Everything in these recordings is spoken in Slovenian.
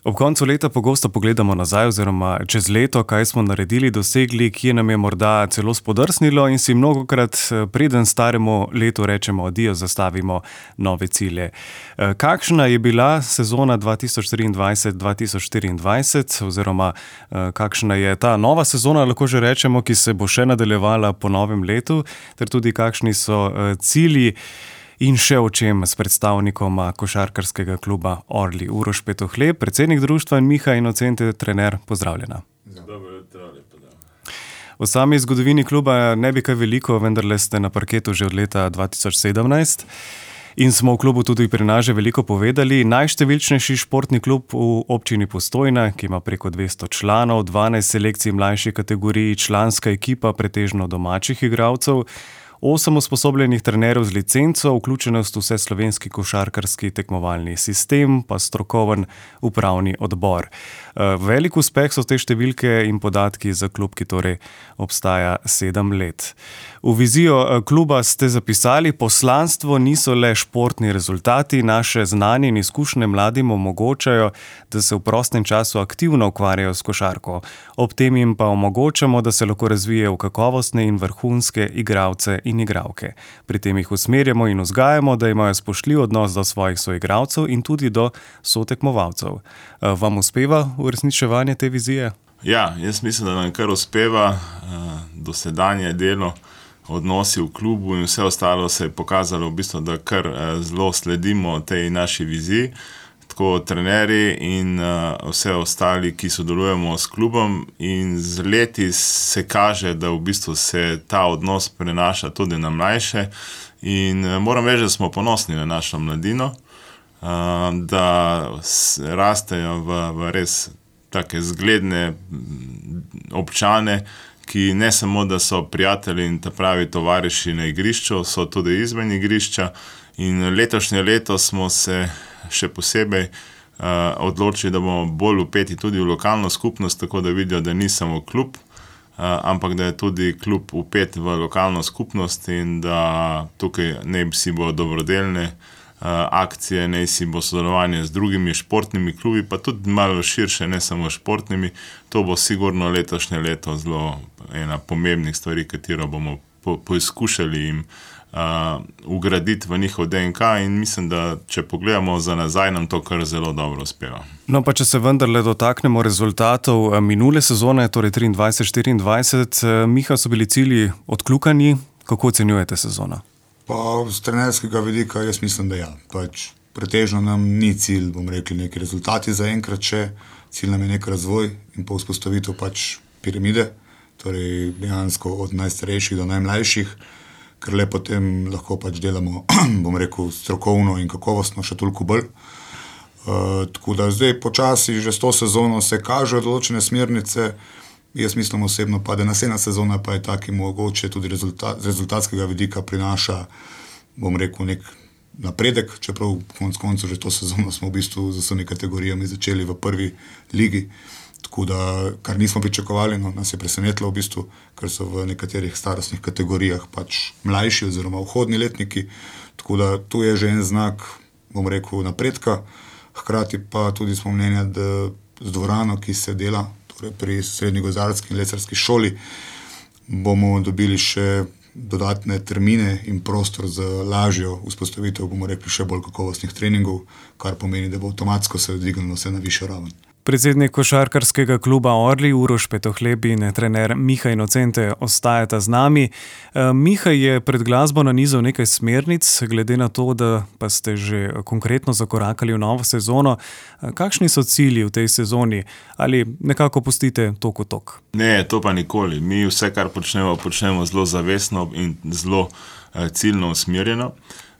Ob koncu leta pogosto pogledamo nazaj oziroma čez leto, kaj smo naredili, dosegli, kje nam je morda celo spodrsnilo in si mnogokrat preden staremu letu rečemo adijo, zastavimo nove cilje. Kakšna je bila sezona 2023-2024 oziroma kakšna je ta nova sezona, lahko že rečemo, ki se bo še nadaljevala po novem letu, ter tudi kakšni so cilji in še o čem s predstavnikoma košarkarskega kluba Orli. Uroš Petohleb, predsednik društva, in Miha Inocente, trener, pozdravljena. Dobro jutro, lepo dan. V sami zgodovini kluba ne bi kaj veliko, vendarle ste na parketu že od leta 2017 in smo v klubu tudi pri nas že veliko povedali. Najštevilčnejši športni klub v občini Postojna, ki ima preko 200 članov, 12 selekcij mlajših kategorij, članska ekipa pretežno domačih igralcev, 8 usposobljenih trenerjev z licenco, vključenost v vseslovenski košarkarski tekmovalni sistem, pa strokoven upravni odbor. Velik uspeh so te številke in podatki za klub, ki torej obstaja 7 let. V vizijo kluba ste zapisali: poslanstvo niso le športni rezultati, naše znanje in izkušnje mladim omogočajo, da se v prostem času aktivno ukvarjajo s košarko. Ob tem jim pa omogočamo, da se lahko razvije v kakovostne in vrhunske igralce in igralke. Pri tem jih usmerjamo in vzgajamo, da imajo spoštljiv odnos do svojih soigralcev in tudi do sotekmovalcev. Vam uspeva uresničevanje te vizije? Ja, jaz mislim, da nam kar uspeva dosedanje delo, odnosi v klubu in vse ostalo se je pokazalo v bistvu, da kar zelo sledimo tej naši viziji. Tako trenerji in vse ostali, ki sodelujemo s klubom, in z leti se kaže, da v bistvu se ta odnos prenaša tudi na mlajše in moram reči, da smo ponosni na našo mladino, da rastejo v res take zgledne občane, ki ne samo, da so prijatelji in ta pravi tovariši na igrišču, so tudi izven igrišča, in letošnje leto smo se še posebej odločili, da bomo bolj vpeti tudi v lokalno skupnost, tako da vidijo, da ni samo klub, ampak da je tudi klub vpet v lokalno skupnost in da tukaj ne si bo dobrodelne akcije, ne si bo sodelovanje z drugimi športnimi klubi, pa tudi malo širše, ne samo športnimi. To bo sigurno letošnje leto zelo ena pomembnih stvari, katero bomo poizkušali jim ugraditi v njihov DNK, in mislim, da če pogledamo za nazaj, nam to kar zelo dobro uspeva. No, pa če se vendarle dotaknemo rezultatov minule sezone, torej 23-24, Miha, so bili cilji odkljukani. Kako ocenjujete sezono? Pa z trenerskega vidika jaz mislim, da ja. Pretežno nam ni cilj, neki rezultati zaenkrat še, cilj nam je nek razvoj in pa vzpostavitev piramide, torej dejansko od najstarejših do najmlajših, ker le potem lahko delamo, strokovno in kakovostno še toliko bolj. Tako da zdaj počasi že s to sezono se kažejo določene smernice. Jaz mislim osebno pa, da naslednja sezona pa je ta, ki mogoče tudi rezultatskega vidika prinaša, nek napredek, čeprav konec koncev že to sezono smo v bistvu z vsemi kategorijami začeli v prvi ligi, tako da, kar nismo pričakovali, nas je presenetilo v bistvu, ker so v nekaterih starostnih kategorijah mlajši oziroma vhodni letniki, tako da tu je že en znak, napredka. Hkrati pa tudi smo mnenja, da z dvorano, ki se dela, pri Srednji gozdarski in lesarski šoli, bomo dobili še dodatne termine in prostor za lažjo vzpostavitev, še bolj kakovostnih treningov, kar pomeni, da bo avtomatsko se dvignilo vse na višjo raven. Predsednik košarkarskega kluba Orli, Uroš Petohleb, in trener Miha Inocente ostajata z nami. Miha je pred glasbo nanizal nekaj smernic, glede na to, da pa ste že konkretno zakorakali v novo sezono. Kakšni so cilji v tej sezoni? Ali nekako pustite tok v tok? Ne, to pa nikoli. Mi vse, kar počnemo zelo zavestno in zelo ciljno usmerjeno.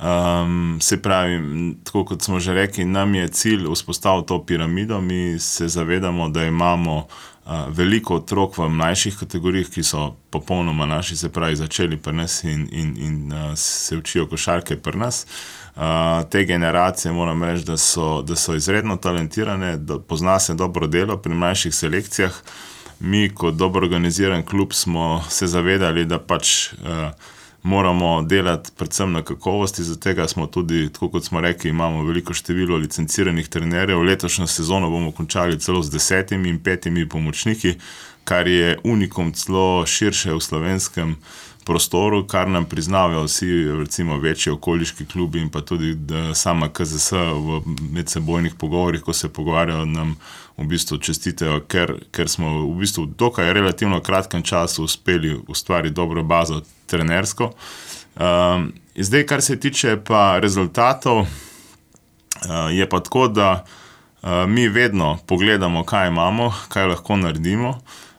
Se pravi, tako kot smo že rekli, nam je cilj vzpostaviti to piramido. Mi se zavedamo, da imamo veliko otrok v mlajših kategorijah, ki so popolnoma naši, se pravi, začeli pri nas in se učijo košarke pri nas. Te generacije, moram reči, da so izredno talentirane, da pozna se dobro delo pri mlajših selekcijah. Mi kot dobro organiziran klub smo se zavedali, da moramo delati predvsem na kakovosti, zato tega smo tudi, tako kot smo rekli, imamo veliko število licenciranih trenerjev. Letošnjo sezono bomo končali celo z 10 in 5 pomočniki, kar je unikum celo širše v slovenskem prostoru, kar nam priznavajo vsi, recimo večji okoliški klubi in pa tudi sama KZS v medsebojnih pogovorih, ko se pogovarjajo, nam v bistvu čestitajo, ker smo v bistvu v dokaj relativno kratkem času uspeli ustvariti dobro bazo trenersko. Zdaj, kar se tiče pa rezultatov, je pa tako, da mi vedno pogledamo, kaj imamo, kaj lahko naredimo.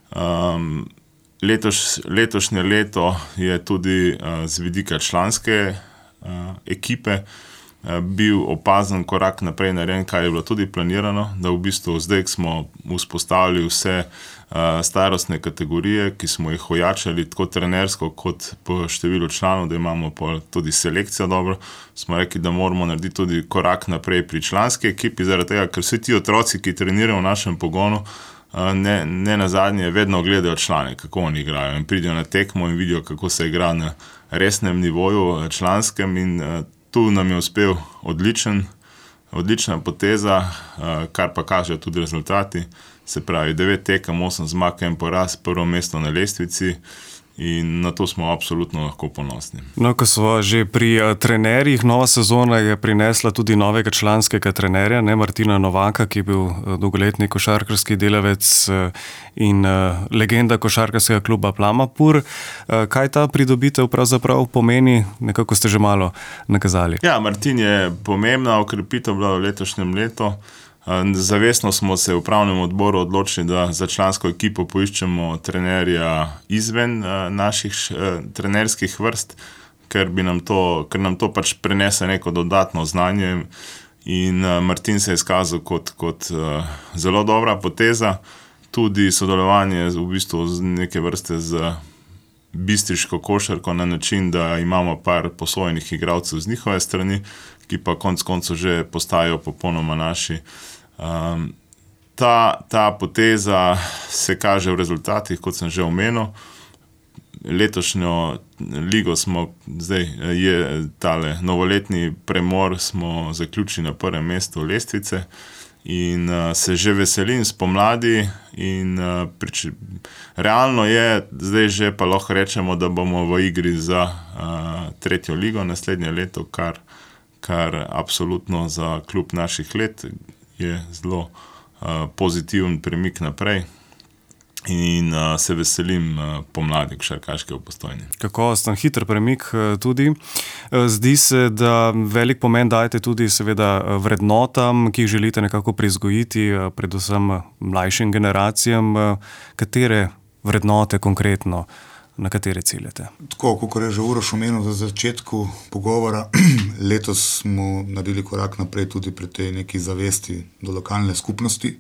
Letošnje leto je tudi z vidika članske ekipe bil opazen korak naprej narejen, kar je bilo tudi planirano, da v bistvu zdaj smo vzpostavili vse starostne kategorije, ki smo jih ojačali tako trenersko kot po številu članov, da imamo pa tudi selekcijo dobro. Smo rekli, da moramo narediti tudi korak naprej pri članski ekipi, zaradi tega, ker vsi ti otroci, ki trenirajo v našem pogonu, ne nazadnje vedno gledajo člane, kako oni igrajo in pridejo na tekmo in vidijo, kako se igra na resnem nivoju članskem in tu nam je uspel odlična poteza, kar pa kažejo tudi rezultati, se pravi 9 tekem, 8 zmag, 1 poraz, prvo mesto na lestvici in na to smo absolutno lahko ponosni. No, ko smo že pri trenerjih, nova sezona je prinesla tudi novega članskega trenerja, Martina Novaka, ki je bil dolgoletni košarkarski delavec in legenda košarkarskega kluba Plamapur. Kaj ta pridobitev pravzaprav pomeni? Nekako ste že malo nakazali. Ja, Martin je pomembna okrepitev bila v letošnjem letu. Zavestno smo se v upravnem odboru odločili, da za člansko ekipo poiščemo trenerja izven naših trenerskih vrst, ker nam to pač prenese neko dodatno znanje in Martin se je izkazal kot zelo dobra poteza. Tudi sodelovanje v bistvu z neke vrste z bistriško košarko na način, da imamo par posojenih igralcev z njihove strani, ki pa konec koncev že postajajo popolnoma naši. Ta poteza se kaže v rezultatih, kot sem že omenil. Letošnjo ligo smo, zdaj je tale novoletni premor, smo zaključili na prvem mestu lestvice in se že veselim spomladi in realno je, zdaj že pa lahko rečemo, da bomo v igri za 3. ligo naslednje leto, kar absolutno za klub naših let je zelo pozitiven premik naprej in se veselim pomladi košarkarske v Postojni. Kakovosten, hiter premik tudi. Zdi se, da velik pomen dajete tudi seveda vrednotam, ki jih želite nekako prizgojiti, predvsem mlajšim generacijam. Katere vrednote konkretno, na katere ciljate? Tako, kot je že Uroš omenil za začetku pogovora, letos smo naredili korak naprej tudi pri tej neki zavesti do lokalne skupnosti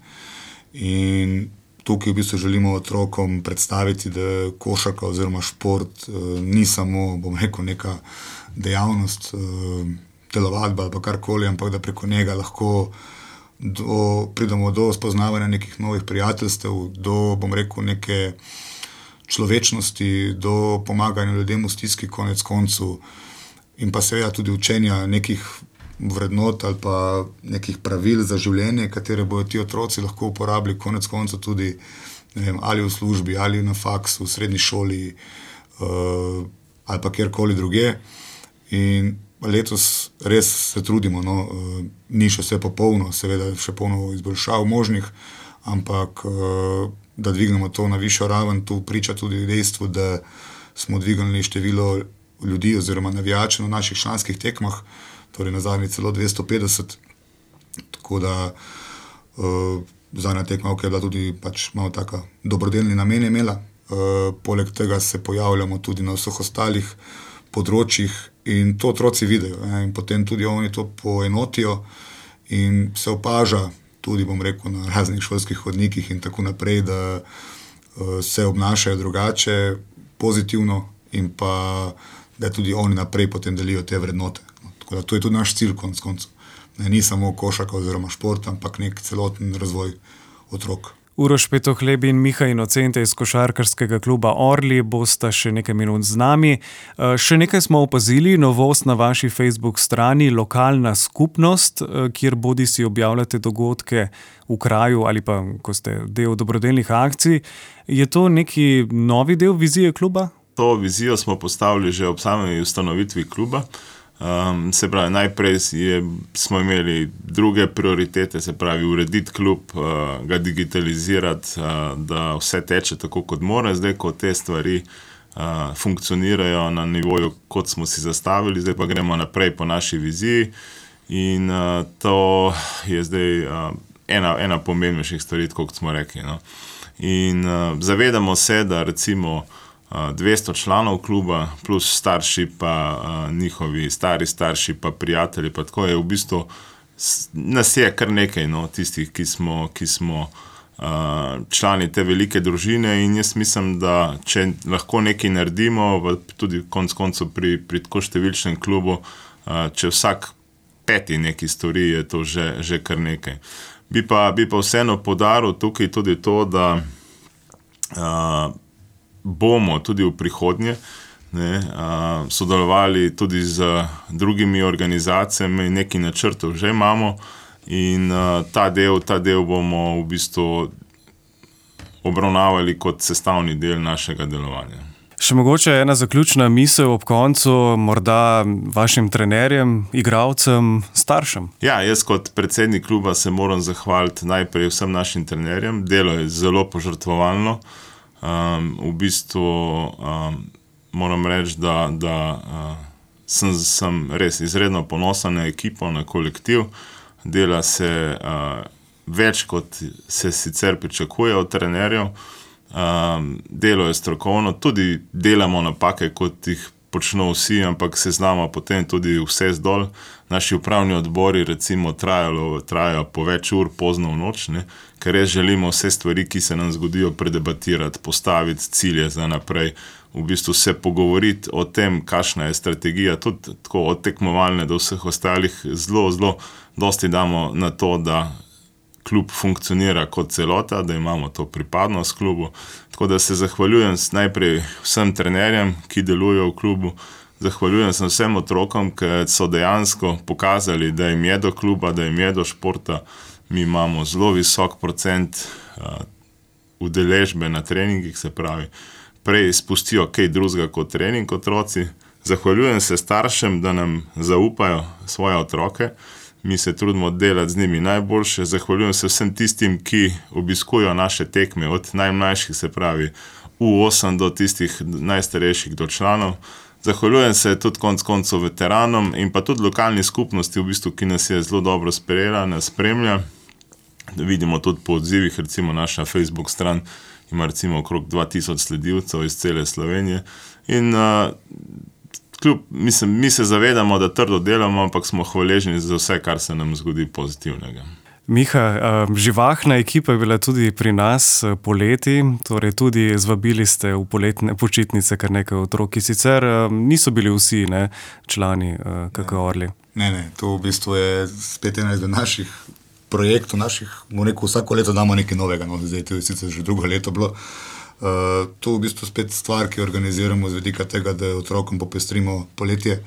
in tukaj v bistvu želimo otrokom predstaviti, da košarka oziroma šport ni samo, bom rekel, neka dejavnost, telovadba ali pa karkoli, ampak da preko njega lahko pridemo do spoznavanja nekih novih prijateljstev, do, bom rekel, neke človečnosti, do pomaganja ljudem v stiski konec koncu in pa seveda tudi učenja nekih vrednot ali pa nekih pravil za življenje, katere bojo ti otroci lahko uporabili konec konca tudi, ne vem, ali v službi, ali na faksu, v srednji šoli ali pa kjerkoli druge. In letos res se trudimo, ni še vse popolno, seveda še polno izboljšav možnih, ampak da dvignemo to na višjo raven, tu priča tudi dejstvo, da smo dvignili število ljudi oziroma navijačev na naših članskih tekmah, torej na zadnji celo 250, tako da zadnja tekma, ki je bila tudi pač malo taka dobrodelni namen imela. Poleg tega se pojavljamo tudi na vseh ostalih področjih in to otroci vidijo in potem tudi oni to poenotijo in se opaža tudi, bom rekel, na raznih šolskih hodnikih in tako naprej, da se obnašajo drugače, pozitivno in pa da tudi oni naprej potem delijo te vrednote. Tako da to je tudi naš cilj konec koncev. Ni samo košarka oziroma šport, ampak nek celoten razvoj otrok. Uroš Petohlebi in Miha Inocente iz košarkarskega kluba Orli bosta še nekaj minut z nami. Še nekaj smo opazili, novost na vaši Facebook strani, lokalna skupnost, kjer bodisi objavljate dogodke v kraju ali pa, ko ste del dobrodelnih akcij. Je to neki novi del vizije kluba? To vizijo smo postavili že ob sami ustanovitvi kluba. Se pravi, najprej smo imeli druge prioritete, se pravi urediti klub, ga digitalizirati, da vse teče tako, kot mora. Zdaj, ko te stvari funkcionirajo na nivoju, kot smo si zastavili, zdaj pa gremo naprej po naši viziji in to je zdaj ena pomembnejših stvari, kot smo rekli. No. In zavedamo se, da recimo 200 članov kluba plus starši pa njihovi stari starši pa prijatelji pa tako je v bistvu nas je kar nekaj, no, tistih, ki smo člani te velike družine in jaz mislim, da če lahko nekaj naredimo, tudi konec koncev pri tako številčnem klubu, če vsak peti nekaj stori, je to že kar nekaj. Bi pa vseeno poudaril tukaj tudi to, da bomo tudi v prihodnje sodelovali tudi z drugimi organizacijami, nekaj načrtov že imamo in ta del bomo v bistvu obravnavali kot sestavni del našega delovanja. Še mogoče ena zaključna misel ob koncu, morda vašim trenerjem, igralcem, staršem. Ja, jaz kot predsednik kluba se moram zahvaliti najprej vsem našim trenerjem. Delo je zelo požrtvovalno. V bistvu moram reči, da sem res izredno ponosen na ekipo, na kolektiv. Dela se več, kot se sicer pričakuje od trenerjev. Delo je strokovno, tudi delamo napake, kot jih počno vsi, ampak se znamo potem tudi vse zdol. Naši upravni odbori recimo trajajo po več ur pozno v noč, ker res želimo vse stvari, ki se nam zgodijo, predebatirati, postaviti cilje za naprej, v bistvu se pogovoriti o tem, kakšna je strategija, tudi tako od tekmovalne do vseh ostalih, zelo dosti damo na to, da klub funkcionira kot celota, da imamo to pripadnost klubu. Tako da se zahvaljujem najprej vsem trenerjem, ki delujejo v klubu, zahvaljujem se vsem otrokom, ki so dejansko pokazali, da jim je do kluba, da jim je do športa. Mi imamo zelo visok procent udeležbe na treningih, se pravi, prej spustijo kaj drugega kot trening otroci. Zahvaljujem se staršem, da nam zaupajo svoje otroke. Mi se trudimo delati z njimi najboljše. Zahvaljujem se vsem tistim, ki obiskujo naše tekme, od najmlajših, se pravi U8 do tistih najstarejših do članov. Zahvaljujem se tudi konec koncev veteranom in pa tudi lokalni skupnosti, v bistvu, ki nas je zelo dobro sprejela, nas spremlja. Vidimo tudi po odzivih, recimo naša Facebook stran ima recimo okrog 2000 sledilcev iz cele Slovenije in kljub, mi se zavedamo, da trdo delamo, ampak smo hvaležni za vse, kar se nam zgodi pozitivnega. Miha, živahna ekipa je bila tudi pri nas poleti, torej tudi zvabili ste v poletne počitnice kar nekaj otrok, ki sicer niso bili vsi člani KK Orli. Ne, to v bistvu je spet ena izmed naših projektov, bomo rekel, vsako leto damo nekaj novega, zdaj to je sicer že drugo leto bilo. To v bistvu spet stvar, ki organiziramo z vidika tega, da otrokom popestrimo poletje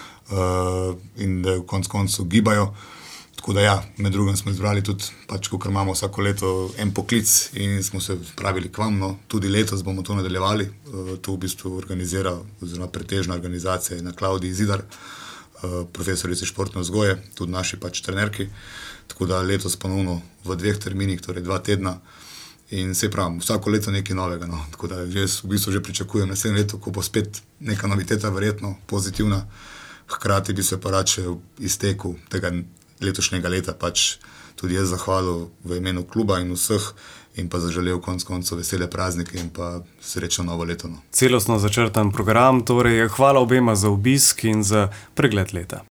in da v koncu gibajo. Tako da ja, med drugim smo izbrali tudi, ko imamo vsako leto en poklic in smo se pravili k vam, tudi letos bomo to nadaljevali. To v bistvu organizira, oziroma pretežna organizacija na Klaudiji Zidar, profesorici športne vzgoje, tudi naši trenerki. Tako da letos ponovno v 2 terminih, torej 2 tedna. In se pravim, vsako leto nekaj novega. Tako da jaz v bistvu že pričakujem naslednje leto, ko bo spet neka noviteta verjetno pozitivna. Hkrati bi se pa rad še iztekel tega letošnjega leta tudi jaz zahvalil v imenu kluba in vseh in pa zaželel konec koncev vesele praznike in pa srečno novo leto. Celostno začrtan program, torej hvala obema za obisk in za pregled leta.